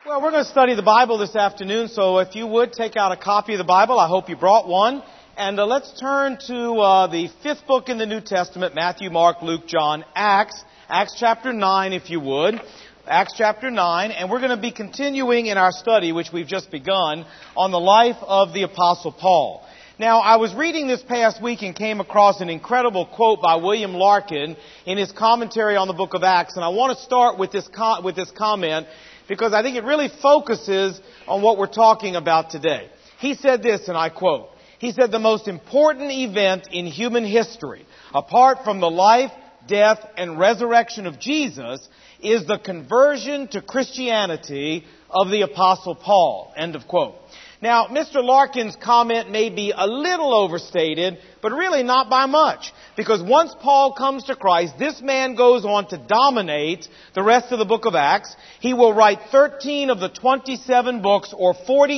Well, we're going to study the Bible this afternoon, so if you would take out a copy of the Bible, I hope you brought one. And let's turn to the fifth book in the New Testament, Matthew, Mark, Luke, John, Acts. Acts chapter 9, if you would. Acts chapter 9, and we're going to be continuing in our study, which we've just begun, on the life of the Apostle Paul. Now, I was reading this past week and came across an incredible quote by William Larkin in his commentary on the book of Acts, and I want to start with this comment because I think it really focuses on what we're talking about today. He said this, and I quote, he said, "The most important event in human history, apart from the life, death, and resurrection of Jesus, is the conversion to Christianity of the Apostle Paul." End of quote. Now, Mr. Larkin's comment may be a little overstated, but really not by much. Because once Paul comes to Christ, this man goes on to dominate the rest of the book of Acts. He will write 13 of the 27 books, or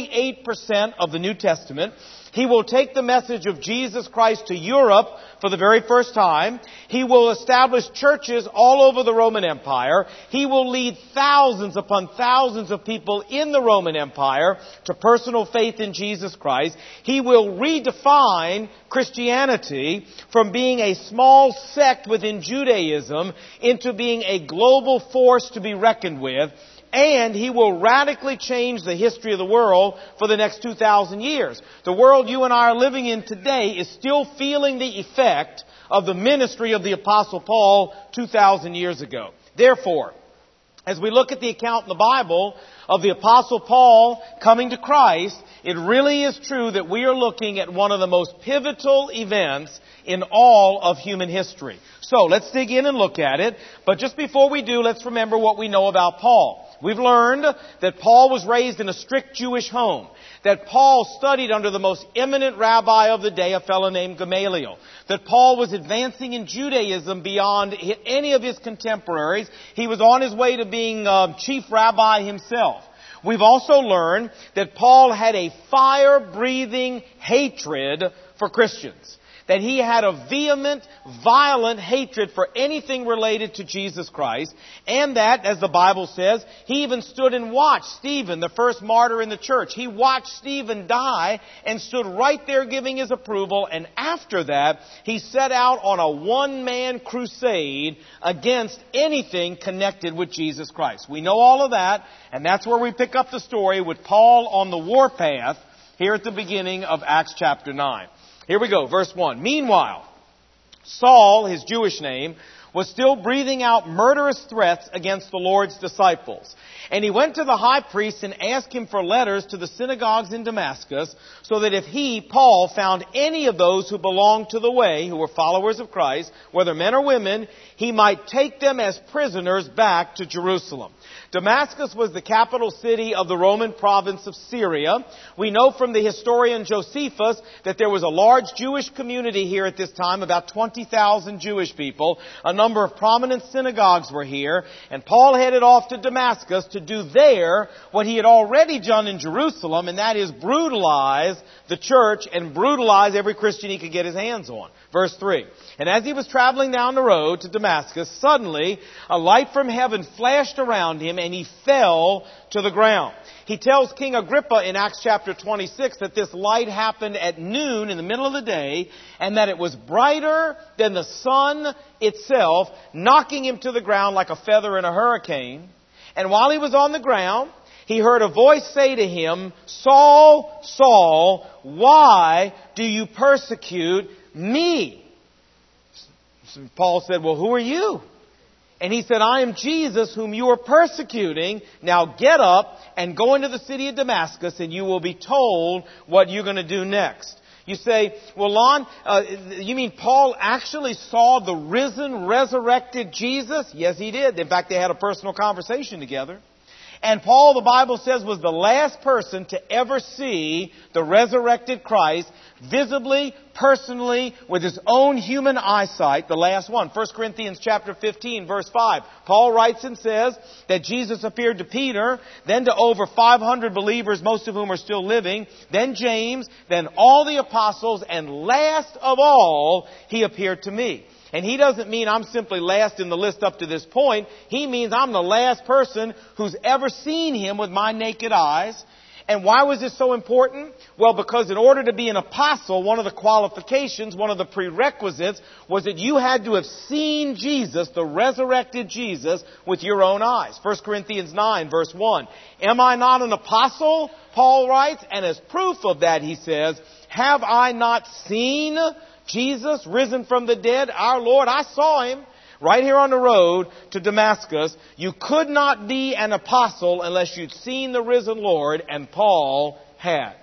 48% of the New Testament. He will take the message of Jesus Christ to Europe for the very first time. He will establish churches all over the Roman Empire. He will lead thousands upon thousands of people in the Roman Empire to personal faith in Jesus Christ. He will redefine Christianity from being a small sect within Judaism into being a global force to be reckoned with. And he will radically change the history of the world for the next 2,000 years. The world you and I are living in today is still feeling the effect of the ministry of the Apostle Paul 2,000 years ago. Therefore, as we look at the account in the Bible of the Apostle Paul coming to Christ, it really is true that we are looking at one of the most pivotal events in all of human history. So let's dig in and look at it. But just before we do, let's remember what we know about Paul. We've learned that Paul was raised in a strict Jewish home, that Paul studied under the most eminent rabbi of the day, a fellow named Gamaliel, that Paul was advancing in Judaism beyond any of his contemporaries. He was on his way to being chief rabbi himself. We've also learned that Paul had a fire-breathing hatred for Christians. That he had a vehement, violent hatred for anything related to Jesus Christ. And that, as the Bible says, he even stood and watched Stephen, the first martyr in the church. He watched Stephen die and stood right there giving his approval. And after that, he set out on a one-man crusade against anything connected with Jesus Christ. We know all of that, and that's where we pick up the story with Paul on the warpath here at the beginning of Acts chapter 9. Here we go, verse 1. "Meanwhile, Saul, his Jewish name, was still breathing out murderous threats against the Lord's disciples. And he went to the high priest and asked him for letters to the synagogues in Damascus, so that if he, Paul, found any of those who belonged to the way, who were followers of Christ, whether men or women, he might take them as prisoners back to Jerusalem." Damascus was the capital city of the Roman province of Syria. We know from the historian Josephus that there was a large Jewish community here at this time, about 20,000 Jewish people. A number of prominent synagogues were here, and Paul headed off to Damascus to do there what he had already done in Jerusalem, and that is brutalize the church and brutalize every Christian he could get his hands on. Verse 3. "And as he was traveling down the road to Damascus, suddenly a light from heaven flashed around him, and he fell to the ground." He tells King Agrippa in Acts chapter 26 that this light happened at noon in the middle of the day, and that it was brighter than the sun itself, knocking him to the ground like a feather in a hurricane. And while he was on the ground, he heard a voice say to him, "Saul, Saul, why do you persecute me?" Paul said, "Well, who are you?" And he said, "I am Jesus whom you are persecuting. Now get up and go into the city of Damascus, and you will be told what you're going to do next." You say, "Well, Lon, you mean Paul actually saw the risen, resurrected Jesus?" Yes, he did. In fact, they had a personal conversation together. And Paul, the Bible says, was the last person to ever see the resurrected Christ visibly, personally, with his own human eyesight, the last one. 1 Corinthians chapter 15, verse 5. Paul writes and says that Jesus appeared to Peter, then to over 500 believers, most of whom are still living, then James, then all the apostles, and last of all, he appeared to me. And he doesn't mean I'm simply last in the list up to this point. He means I'm the last person who's ever seen him with my naked eyes. And why was this so important? Well, because in order to be an apostle, one of the qualifications, one of the prerequisites was that you had to have seen Jesus, the resurrected Jesus, with your own eyes. 1 Corinthians 9, verse 1. Am I not an apostle? Paul writes, and as proof of that, he says, have I not seen Jesus risen from the dead, our Lord? I saw him right here on the road to Damascus. You could not be an apostle unless you'd seen the risen Lord, and Paul had.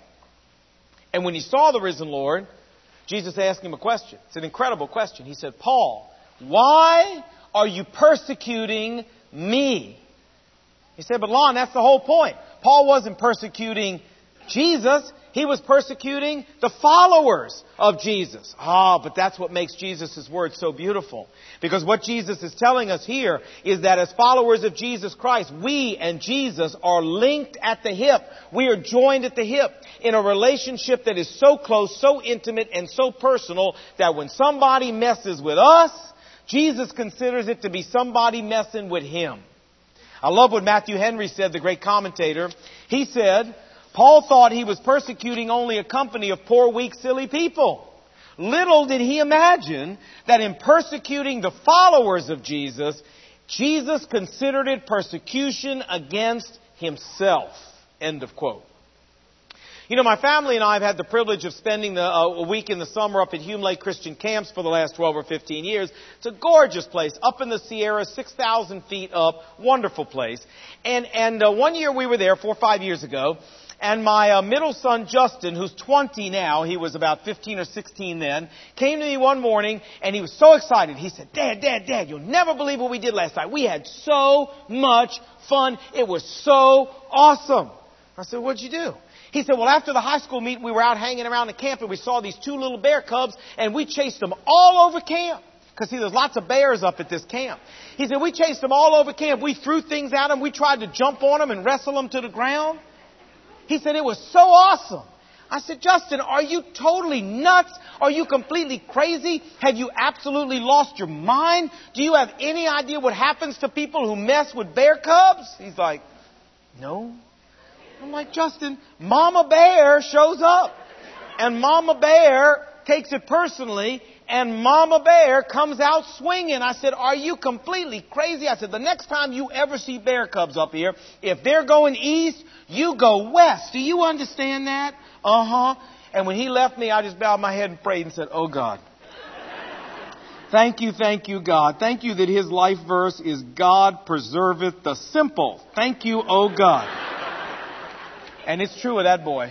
And when he saw the risen Lord, Jesus asked him a question. It's an incredible question. He said, Paul, why are you persecuting me? He said, but Lon, that's the whole point. Paul wasn't persecuting Jesus. He was persecuting the followers of Jesus. But that's what makes Jesus' word so beautiful. Because what Jesus is telling us here is that as followers of Jesus Christ, we and Jesus are linked at the hip. We are joined at the hip in a relationship that is so close, so intimate, and so personal that when somebody messes with us, Jesus considers it to be somebody messing with him. I love what Matthew Henry said, the great commentator. He said, Paul thought he was persecuting only a company of poor, weak, silly people. Little did he imagine that in persecuting the followers of Jesus, Jesus considered it persecution against himself. End of quote. You know, my family and I have had the privilege of spending a week in the summer up at Hume Lake Christian Camps for the last 12 or 15 years. It's a gorgeous place, up in the Sierras, 6,000 feet up, wonderful place. And one year we were there, 4 or 5 years ago, and my middle son, Justin, who's 20 now, he was about 15 or 16 then, came to me one morning, and he was so excited. He said, Dad, you'll never believe what we did last night. We had so much fun. It was so awesome. I said, what'd you do? He said, well, after the high school meeting, we were out hanging around the camp, and we saw these 2 little bear cubs, and we chased them all over camp. Because, see, there's lots of bears up at this camp. He said, we chased them all over camp. We threw things at them. We tried to jump on them and wrestle them to the ground. He said, it was so awesome. I said, Justin, are you totally nuts? Are you completely crazy? Have you absolutely lost your mind? Do you have any idea what happens to people who mess with bear cubs? He's like, no. I'm like, Justin, Mama Bear shows up. And Mama Bear takes it personally. And Mama Bear comes out swinging. I said, are you completely crazy? I said, the next time you ever see bear cubs up here, if they're going east, you go west. Do you understand that? And when he left me, I just bowed my head and prayed and said, oh God. Thank you, God. Thank you that his life verse is God preserveth the simple. Thank you, oh God. And it's true of that boy.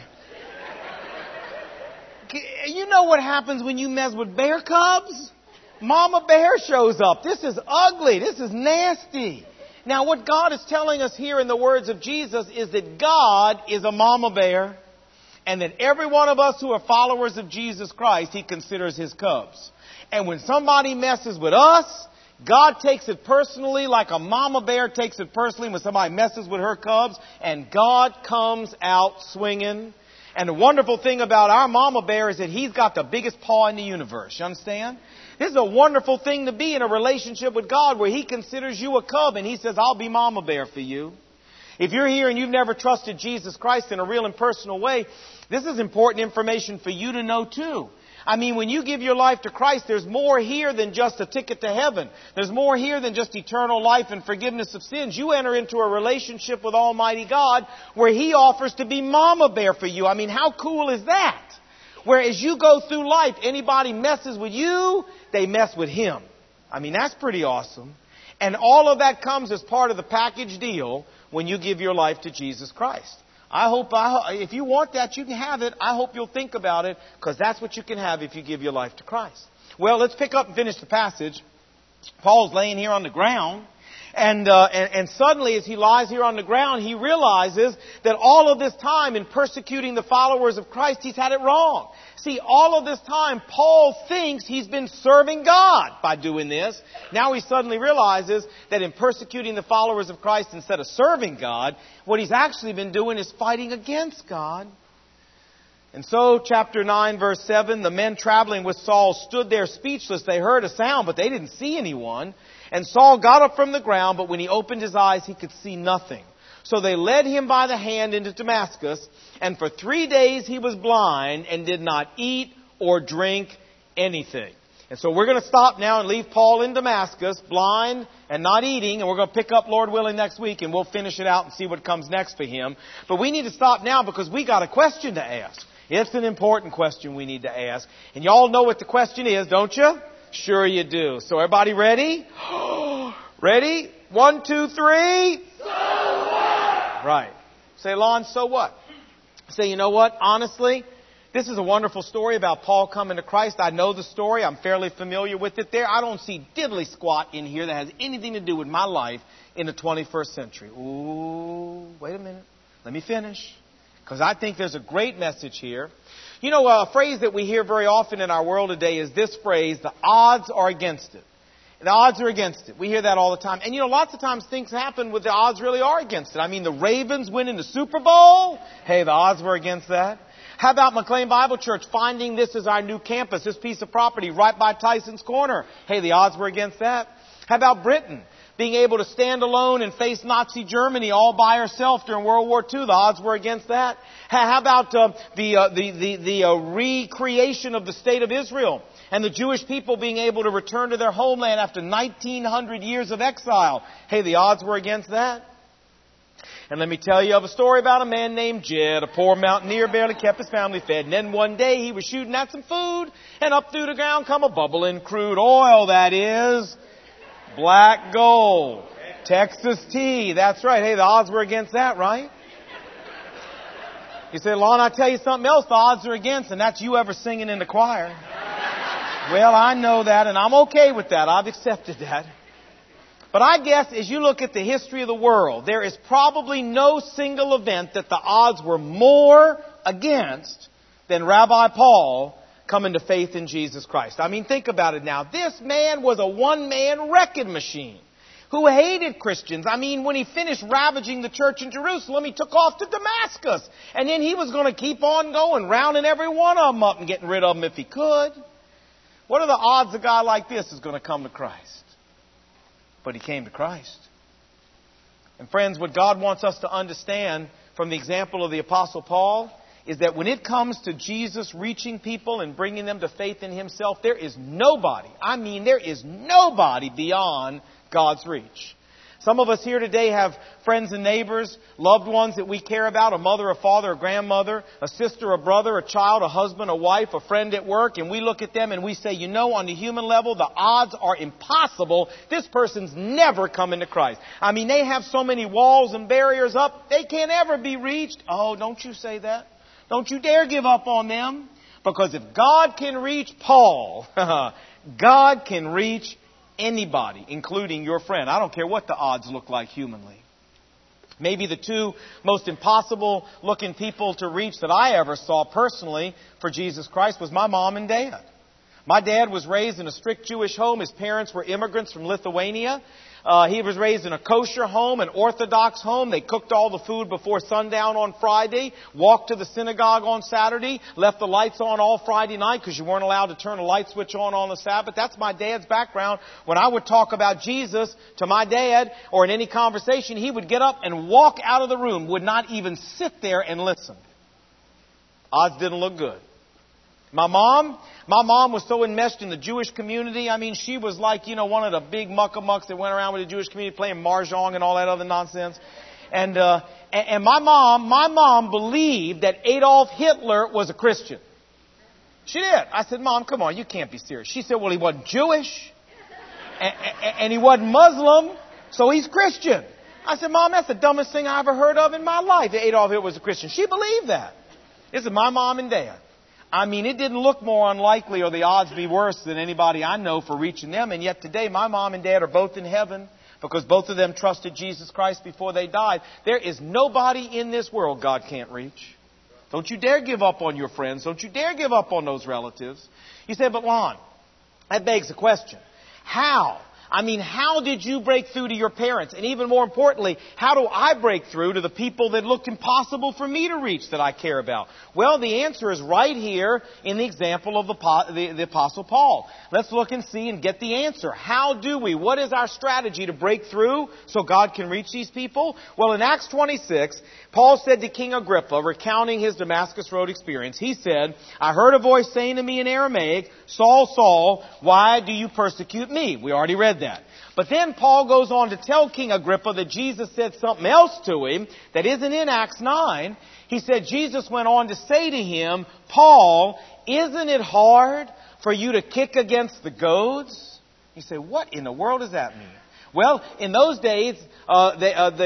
You know what happens when you mess with bear cubs? Mama Bear shows up. This is ugly. This is nasty. Now, what God is telling us here in the words of Jesus is that God is a mama bear, and that every one of us who are followers of Jesus Christ, he considers his cubs. And when somebody messes with us, God takes it personally, like a mama bear takes it personally when somebody messes with her cubs, and God comes out swinging. And the wonderful thing about our mama bear is that he's got the biggest paw in the universe. You understand? This is a wonderful thing to be in a relationship with God where he considers you a cub and he says, I'll be mama bear for you. If you're here and you've never trusted Jesus Christ in a real and personal way, this is important information for you to know too. I mean, when you give your life to Christ, there's more here than just a ticket to heaven. There's more here than just eternal life and forgiveness of sins. You enter into a relationship with Almighty God where he offers to be mama bear for you. I mean, how cool is that? Where as you go through life, anybody messes with you, they mess with him. I mean, that's pretty awesome. And all of that comes as part of the package deal when you give your life to Jesus Christ. I hope if you want that, you can have it. I hope you'll think about it, because that's what you can have if you give your life to Christ. Well, let's pick up and finish the passage. Paul's laying here on the ground, and suddenly as he lies here on the ground, he realizes that all of this time in persecuting the followers of Christ, he's had it wrong. See, all of this time, Paul thinks he's been serving God by doing this. Now he suddenly realizes that in persecuting the followers of Christ instead of serving God, what he's actually been doing is fighting against God. And so, chapter 9, verse 7, the men traveling with Saul stood there speechless. They heard a sound, but they didn't see anyone. And Saul got up from the ground, but when he opened his eyes, he could see nothing. So they led him by the hand into Damascus, and for 3 days he was blind and did not eat or drink anything. And so we're going to stop now and leave Paul in Damascus, blind and not eating, and we're going to pick up, Lord willing, next week, and we'll finish it out and see what comes next for him. But we need to stop now because we got a question to ask. It's an important question we need to ask. And you all know what the question is, don't you? Sure you do. So everybody ready? Ready? 1, 2, 3. So what? Right. Say, Lon, so what? Say, you know what? Honestly, this is a wonderful story about Paul coming to Christ. I know the story. I'm fairly familiar with it there. I don't see diddly squat in here that has anything to do with my life in the 21st century. Ooh, wait a minute. Let me finish. Because I think there's a great message here. You know, a phrase that we hear very often in our world today is this phrase, the odds are against it. The odds are against it. We hear that all the time. And you know, lots of times things happen where the odds really are against it. I mean, the Ravens winning the Super Bowl. Hey, the odds were against that. How about McLean Bible Church finding this as our new campus, this piece of property right by Tyson's Corner? Hey, the odds were against that. How about Britain being able to stand alone and face Nazi Germany all by herself during World War II? The odds were against that. How about the recreation of the state of Israel and the Jewish people being able to return to their homeland after 1,900 years of exile? Hey, the odds were against that. And let me tell you of a story about a man named Jed, a poor mountaineer, barely kept his family fed. And then one day he was shooting at some food, and up through the ground come a bubbling crude oil, that is black gold. Texas tea. That's right. Hey, the odds were against that, right? You say, Lon, I tell you something else the odds are against, and that's you ever singing in the choir. Well, I know that, and I'm okay with that. I've accepted that. But I guess as you look at the history of the world, there is probably no single event that the odds were more against than Rabbi Paul coming to faith in Jesus Christ. I mean, think about it now. This man was a one-man wrecking machine who hated Christians. I mean, when he finished ravaging the church in Jerusalem, he took off to Damascus. And then he was going to keep on going, rounding every one of them up and getting rid of them if he could. What are the odds a guy like this is going to come to Christ? But he came to Christ. And friends, what God wants us to understand from the example of the Apostle Paul is that when it comes to Jesus reaching people and bringing them to faith in Himself, there is nobody, there is nobody beyond God's reach. Some of us here today have friends and neighbors, loved ones that we care about, a mother, a father, a grandmother, a sister, a brother, a child, a husband, a wife, a friend at work, and we look at them and we say, you know, on the human level, the odds are impossible. This person's never coming to Christ. I mean, they have so many walls and barriers up, they can't ever be reached. Oh, don't you say that. Don't you dare give up on them. Because if God can reach Paul, God can reach anybody, including your friend. I don't care what the odds look like humanly. Maybe the two most impossible looking people to reach that I ever saw personally for Jesus Christ was my mom and dad. My dad was raised in a strict Jewish home. His parents were immigrants from Lithuania. He was raised in a kosher home, an Orthodox home. They cooked all the food before sundown on Friday, walked to the synagogue on Saturday, left the lights on all Friday night because you weren't allowed to turn a light switch on the Sabbath. That's my dad's background. When I would talk about Jesus to my dad or in any conversation, he would get up and walk out of the room, would not even sit there and listen. Odds didn't look good. My mom was so enmeshed in the Jewish community. I mean, she was like, one of the big muckamucks that went around with the Jewish community playing mahjong and all that other nonsense. And my mom believed that Adolf Hitler was a Christian. She did. I said, Mom, come on, you can't be serious. She said, well, he wasn't Jewish and he wasn't Muslim, so he's Christian. I said, Mom, that's the dumbest thing I ever heard of in my life. Adolf Hitler was a Christian. She believed that. This is my mom and dad. I mean, it didn't look more unlikely or the odds be worse than anybody I know for reaching them. And yet today, my mom and dad are both in heaven because both of them trusted Jesus Christ before they died. There is nobody in this world God can't reach. Don't you dare give up on your friends. Don't you dare give up on those relatives. You say, but Lon, that begs the question. How? I mean, how did you break through to your parents? And even more importantly, how do I break through to the people that look impossible for me to reach that I care about? Well, the answer is right here in the example of the Apostle Paul. Let's look and see and get the answer. How do we? What is our strategy to break through so God can reach these people? Well, in Acts 26, Paul said to King Agrippa, recounting his Damascus Road experience, he said, I heard a voice saying to me in Aramaic, Saul, Saul, why do you persecute me? We already read that. But then Paul goes on to tell King Agrippa that Jesus said something else to him that isn't in Acts 9. He said Jesus went on to say to him, Paul, isn't it hard for you to kick against the goads? You say, what in the world does that mean? Well, in those days, in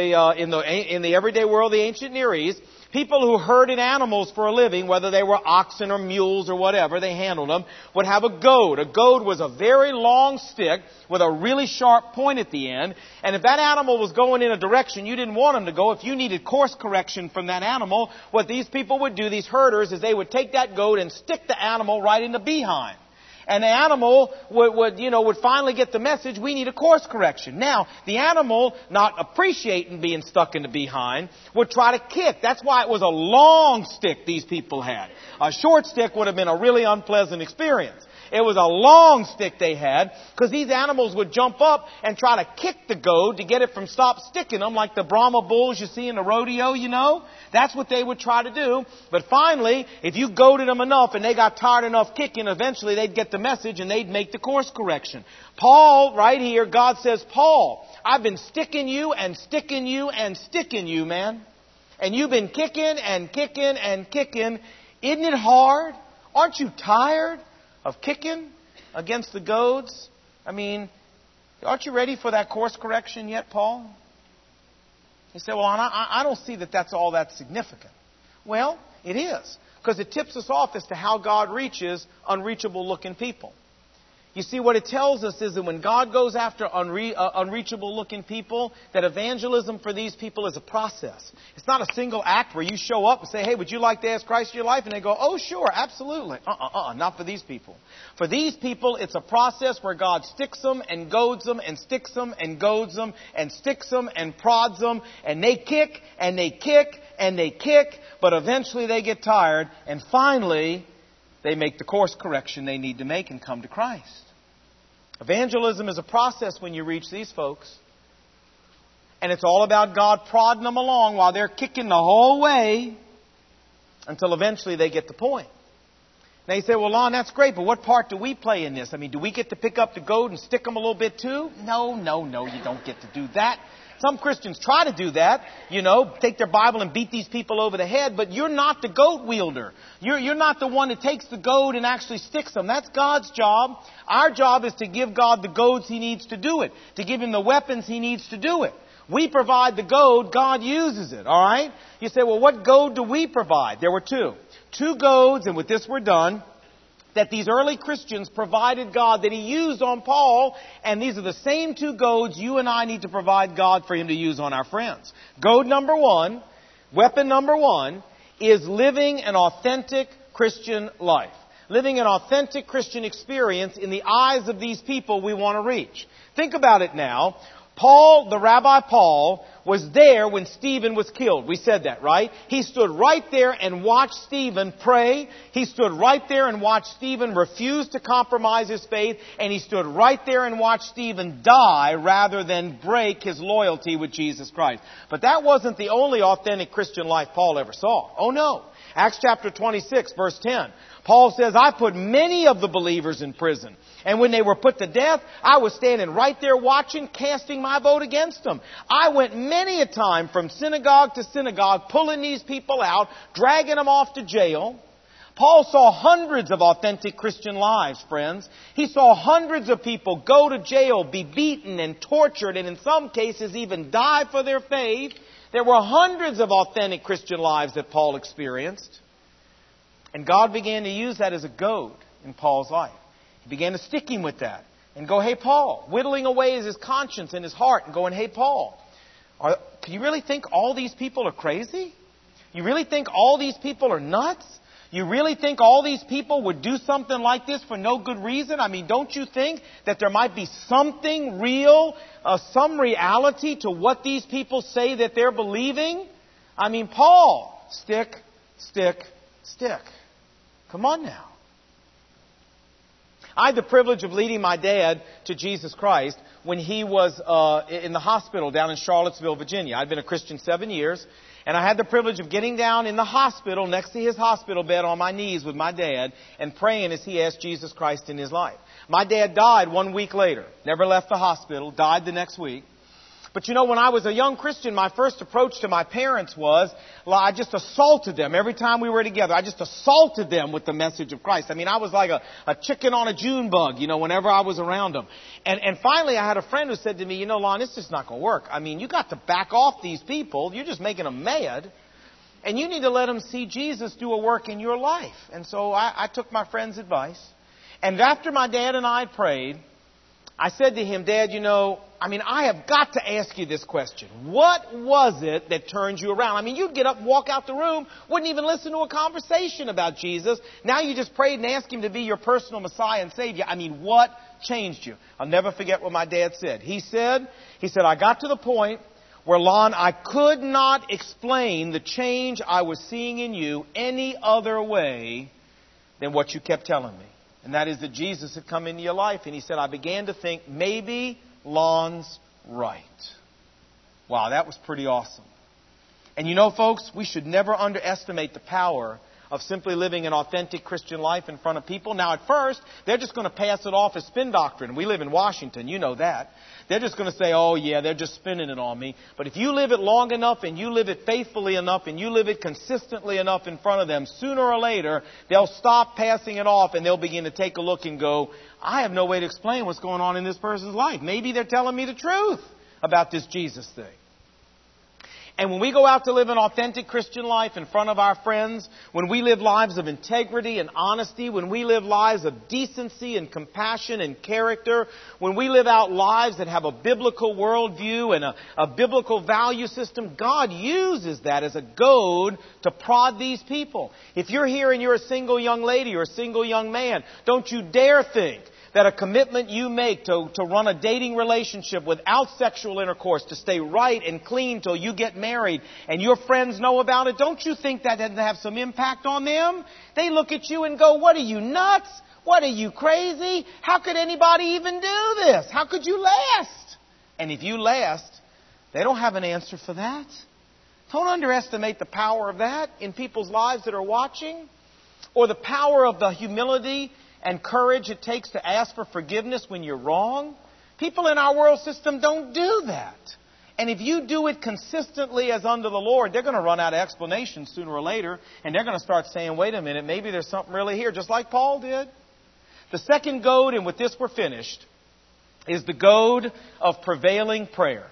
the everyday world, the ancient Near East, people who herded animals for a living, whether they were oxen or mules or whatever, they handled them, would have a goad. A goad was a very long stick with a really sharp point at the end. And if that animal was going in a direction you didn't want him to go, if you needed course correction from that animal, what these people would do, these herders, is they would take that goad and stick the animal right in the behind. And the animal would finally get the message, we need a course correction. Now, the animal, not appreciating being stuck in the behind, would try to kick. That's why it was a long stick these people had. A short stick would have been a really unpleasant experience. It was a long stick they had, because these animals would jump up and try to kick the goad to get it from stop sticking them, like the Brahma bulls you see in the rodeo, you know. That's what they would try to do. But finally, if you goaded them enough and they got tired enough kicking, eventually they'd get the message and they'd make the course correction. Paul, right here, God says, Paul, I've been sticking you and sticking you and sticking you, man. And you've been kicking and kicking and kicking. Isn't it hard? Aren't you tired of kicking against the goads? I mean, aren't you ready for that course correction yet, Paul? He said, well, I don't see that that's all that significant. Well, it is, because it tips us off as to how God reaches unreachable looking people. You see, what it tells us is that when God goes after unreachable-looking people, that evangelism for these people is a process. It's not a single act where you show up and say, hey, would you like to ask Christ in your life? And they go, oh, sure, absolutely. Not for these people. For these people, it's a process where God sticks them and goads them and sticks them and goads them and sticks them and prods them. And they kick and they kick and they kick, but eventually they get tired and finally they make the course correction they need to make and come to Christ. Evangelism is a process when you reach these folks. And it's all about God prodding them along while they're kicking the whole way until eventually they get the point. Now you say, well, Lon, that's great, but what part do we play in this? I mean, do we get to pick up the goad and stick them a little bit too? No, you don't get to do that. Some Christians try to do that, take their Bible and beat these people over the head, but you're not the goat wielder. You're not the one that takes the goad and actually sticks them. That's God's job. Our job is to give God the goads He needs to do it, to give Him the weapons He needs to do it. We provide the goad, God uses it, all right? You say, well, what goad do we provide? There were two. Two goads, and with this we're done, that these early Christians provided God, that He used on Paul, and these are the same two goads you and I need to provide God for Him to use on our friends. Goad number one, weapon number one, is living an authentic Christian life. Living an authentic Christian experience in the eyes of these people we want to reach. Think about it now. Paul, the Rabbi Paul, was there when Stephen was killed. We said that, right? He stood right there and watched Stephen pray. He stood right there and watched Stephen refuse to compromise his faith. And he stood right there and watched Stephen die rather than break his loyalty with Jesus Christ. But that wasn't the only authentic Christian life Paul ever saw. Oh no. Acts chapter 26, verse 10. Paul says, I put many of the believers in prison. And when they were put to death, I was standing right there watching, casting my vote against them. I went many a time from synagogue to synagogue, pulling these people out, dragging them off to jail. Paul saw hundreds of authentic Christian lives, friends. He saw hundreds of people go to jail, be beaten and tortured, and in some cases even die for their faith. There were hundreds of authentic Christian lives that Paul experienced. And God began to use that as a goad in Paul's life. He began to stick him with that and go, hey, Paul, whittling away his conscience and his heart and going, hey, Paul, can you really think all these people are crazy? You really think all these people are nuts? You really think all these people would do something like this for no good reason? I mean, don't you think that there might be something real, some reality to what these people say that they're believing? I mean, Paul, stick. Come on now. I had the privilege of leading my dad to Jesus Christ when he was in the hospital down in Charlottesville, Virginia. I'd been a Christian 7 years, and I had the privilege of getting down in the hospital next to his hospital bed on my knees with my dad and praying as he asked Jesus Christ in his life. My dad died 1 week later, never left the hospital, died the next week. But you know, when I was a young Christian, my first approach to my parents was, I just assaulted them every time we were together. I just assaulted them with the message of Christ. I mean, I was like a chicken on a June bug, you know, whenever I was around them. And finally, I had a friend who said to me, you know, Lon, it's just not going to work. I mean, you got to back off these people. You're just making them mad. And you need to let them see Jesus do a work in your life. And so I took my friend's advice. And after my dad and I prayed, I said to him, Dad, you know, I have got to ask you this question. What was it that turned you around? I mean, you'd get up and walk out the room, wouldn't even listen to a conversation about Jesus. Now you just prayed and asked Him to be your personal Messiah and Savior. I mean, what changed you? I'll never forget what my dad said. He said, I got to the point where, Lon, I could not explain the change I was seeing in you any other way than what you kept telling me. And that is that Jesus had come into your life. And he said, I began to think, maybe Lon's right. Wow, that was pretty awesome. And you know, folks, we should never underestimate the power of simply living an authentic Christian life in front of people. Now, at first, they're just going to pass it off as spin doctrine. We live in Washington, you know that. They're just going to say, oh yeah, they're just spinning it on me. But if you live it long enough and you live it faithfully enough and you live it consistently enough in front of them, sooner or later, they'll stop passing it off and they'll begin to take a look and go, I have no way to explain what's going on in this person's life. Maybe they're telling me the truth about this Jesus thing. And when we go out to live an authentic Christian life in front of our friends, when we live lives of integrity and honesty, when we live lives of decency and compassion and character, when we live out lives that have a biblical worldview and a biblical value system, God uses that as a goad to prod these people. If you're here and you're a single young lady or a single young man, don't you dare think that a commitment you make to run a dating relationship without sexual intercourse, to stay right and clean till you get married and your friends know about it, don't you think that doesn't have some impact on them? They look at you and go, what are you, nuts? What are you, crazy? How could anybody even do this? How could you last? And if you last, they don't have an answer for that. Don't underestimate the power of that in people's lives that are watching, or the power of the humility and courage it takes to ask for forgiveness when you're wrong. People in our world system don't do that. And if you do it consistently as unto the Lord, they're going to run out of explanations sooner or later, and they're going to start saying, wait a minute, maybe there's something really here, just like Paul did. The second goad, and with this we're finished, is the goad of prevailing prayer.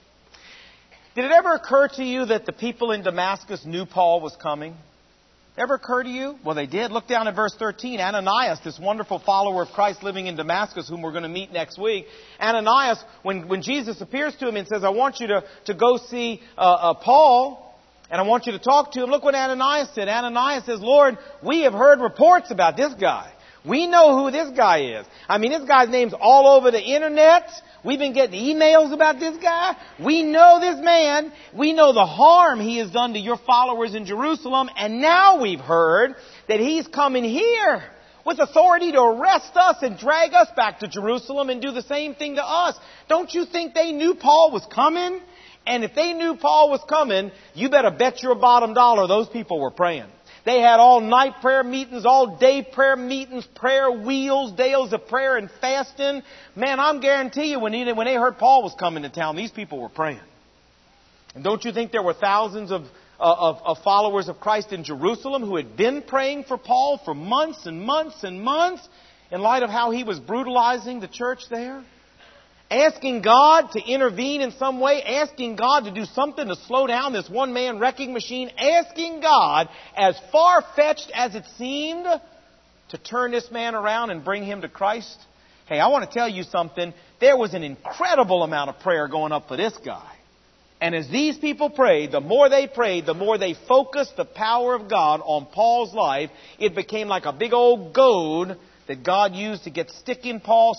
Did it ever occur to you that the people in Damascus knew Paul was coming? Ever occur to you? Well, they did. Look down at verse 13. Ananias, this wonderful follower of Christ living in Damascus, whom we're going to meet next week. Ananias, when Jesus appears to him and says, I want you to go see Paul, and I want you to talk to him. Look what Ananias said. Ananias says, Lord, we have heard reports about this guy. We know who this guy is. I mean, this guy's name's all over the internet. We've been getting emails about this guy. We know this man. We know the harm he has done to your followers in Jerusalem. And now we've heard that he's coming here with authority to arrest us and drag us back to Jerusalem and do the same thing to us. Don't you think they knew Paul was coming? And if they knew Paul was coming, you better bet your bottom dollar those people were praying. They had all night prayer meetings, all day prayer meetings, prayer wheels, days of prayer and fasting. Man, I'm guarantee you when they heard Paul was coming to town, these people were praying. And don't you think there were thousands of followers of Christ in Jerusalem who had been praying for Paul for months and months and months in light of how he was brutalizing the church there? Asking God to intervene in some way, asking God to do something to slow down this one-man wrecking machine, asking God, as far-fetched as it seemed, to turn this man around and bring him to Christ. Hey, I want to tell you something. There was an incredible amount of prayer going up for this guy. And as these people prayed, the more they focused the power of God on Paul's life, it became like a big old goad that God used to get sticking Paul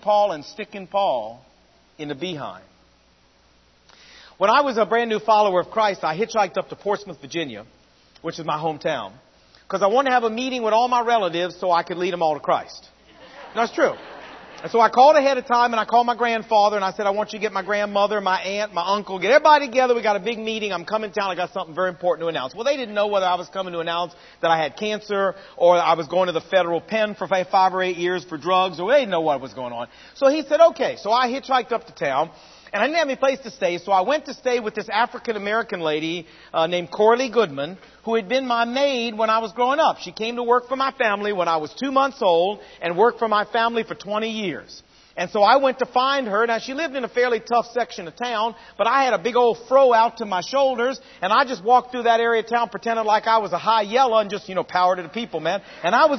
in the behind. When I was a brand new follower of Christ, I hitchhiked up to Portsmouth, Virginia, which is my hometown, because I wanted to have a meeting with all my relatives so I could lead them all to Christ. That's true. And so I called ahead of time, and I called my grandfather, and I said, I want you to get my grandmother, my aunt, my uncle, get everybody together. We got a big meeting. I'm coming to town. I got something very important to announce. Well, they didn't know whether I was coming to announce that I had cancer or I was going to the federal pen for 5 or 8 years for drugs, or they didn't know what was going on. So he said, okay. So I hitchhiked up to town, and I didn't have any place to stay, so I went to stay with this African-American lady named Coralie Goodman, who had been my maid when I was growing up. She came to work for my family when I was 2 months old and worked for my family for 20 years. And so I went to find her. Now, she lived in a fairly tough section of town, but I had a big old fro out to my shoulders, and I just walked through that area of town pretending like I was a high yellow and just, power to the people, man. And I was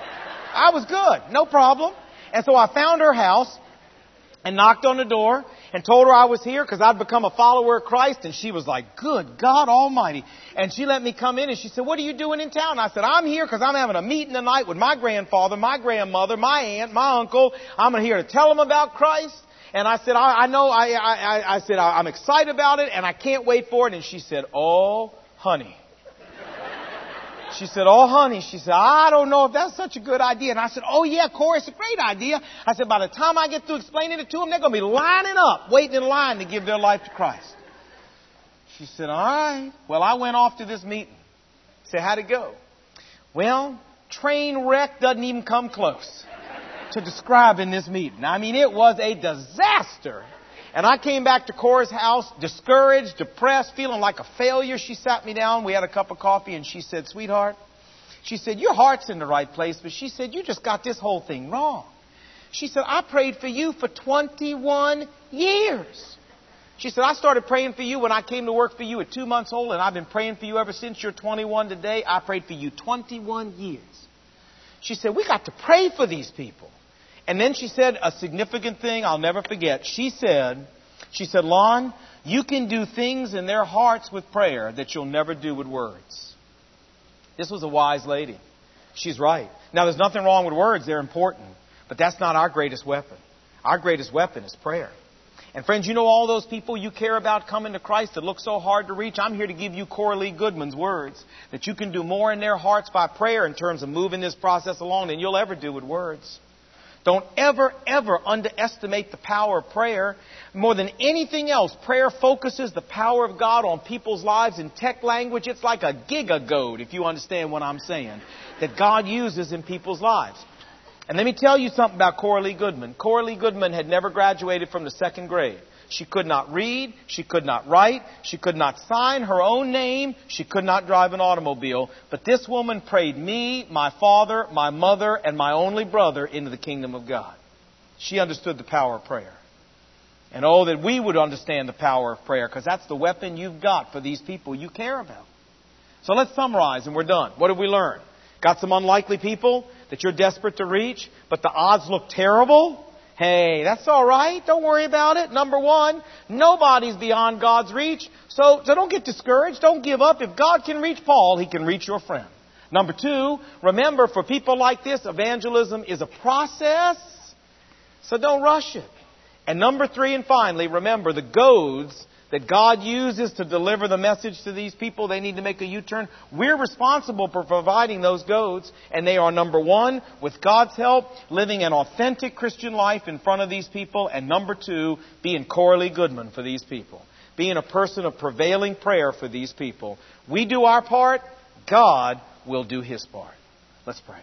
good. No problem. And so I found her house and knocked on the door and told her I was here because I'd become a follower of Christ. And she was like, good God Almighty. And she let me come in and she said, what are you doing in town? I said, I'm here because I'm having a meeting tonight with my grandfather, my grandmother, my aunt, my uncle. I'm here to tell them about Christ. And I said, I said, I'm excited about it and I can't wait for it. And she said, oh, honey. She said, oh, honey. She said, I don't know if that's such a good idea. And I said, oh, yeah, Corey, it's a great idea. I said, by the time I get through explaining it to them, they're going to be lining up, waiting in line to give their life to Christ. She said, all right. Well, I went off to this meeting. I said, how'd it go? Well, train wreck doesn't even come close to describing this meeting. I mean, it was a disaster. And I came back to Cora's house, discouraged, depressed, feeling like a failure. She sat me down. We had a cup of coffee, and she said, sweetheart, she said, your heart's in the right place, but she said, you just got this whole thing wrong. She said, I prayed for you for 21 years. She said, I started praying for you when I came to work for you at 2 months old, and I've been praying for you ever since you're 21 today. I prayed for you 21 years. She said, we got to pray for these people. And then she said a significant thing I'll never forget. She said, Lon, you can do things in their hearts with prayer that you'll never do with words. This was a wise lady. She's right. Now, there's nothing wrong with words. They're important. But that's not our greatest weapon. Our greatest weapon is prayer. And friends, you know all those people you care about coming to Christ that look so hard to reach? I'm here to give you Coralie Goodman's words that you can do more in their hearts by prayer in terms of moving this process along than you'll ever do with words. Don't ever, ever underestimate the power of prayer. More than anything else, prayer focuses the power of God on people's lives. In tech language, it's like a gigagoad, if you understand what I'm saying, that God uses in people's lives. And let me tell you something about Coralie Goodman. Coralie Goodman had never graduated from the 2nd grade. She could not read. She could not write. She could not sign her own name. She could not drive an automobile. But this woman prayed me, my father, my mother, and my only brother into the kingdom of God. She understood the power of prayer. And oh, that we would understand the power of prayer, because that's the weapon you've got for these people you care about. So let's summarize, and we're done. What have we learned? Got some unlikely people that you're desperate to reach, but the odds look terrible? Hey, that's all right. Don't worry about it. Number one, nobody's beyond God's reach. So don't get discouraged. Don't give up. If God can reach Paul, He can reach your friend. Number two, remember, for people like this, evangelism is a process. So don't rush it. And number three, and finally, remember, the goads that God uses to deliver the message to these people, they need to make a U-turn. We're responsible for providing those goads, and they are, number one, with God's help, living an authentic Christian life in front of these people, and number two, being Coralie Goodman for these people, being a person of prevailing prayer for these people. We do our part, God will do His part. Let's pray.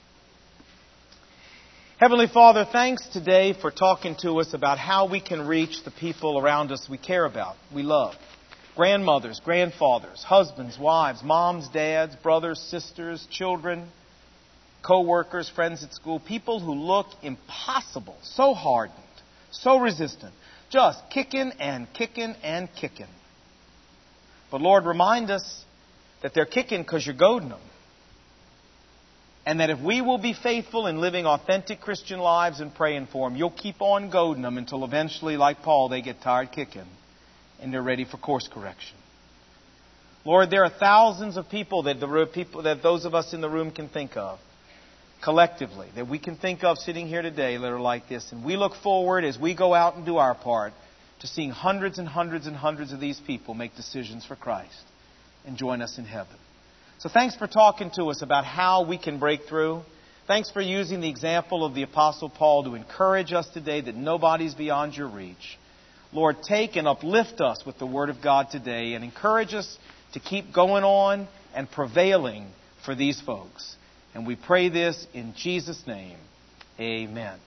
Heavenly Father, thanks today for talking to us about how we can reach the people around us we care about, we love. Grandmothers, grandfathers, husbands, wives, moms, dads, brothers, sisters, children, co-workers, friends at school, people who look impossible, so hardened, so resistant, just kicking and kicking and kicking. But Lord, remind us that they're kicking because you're goading them. And that if we will be faithful in living authentic Christian lives and praying for them, you'll keep on goading them until eventually, like Paul, they get tired kicking and they're ready for course correction. Lord, there are thousands of people that those of us in the room can think of, collectively, that we can think of sitting here today that are like this. And we look forward, as we go out and do our part, to seeing hundreds and hundreds and hundreds of these people make decisions for Christ and join us in heaven. So thanks for talking to us about how we can break through. Thanks for using the example of the Apostle Paul to encourage us today that nobody's beyond your reach. Lord, take and uplift us with the Word of God today and encourage us to keep going on and prevailing for these folks. And we pray this in Jesus' name. Amen.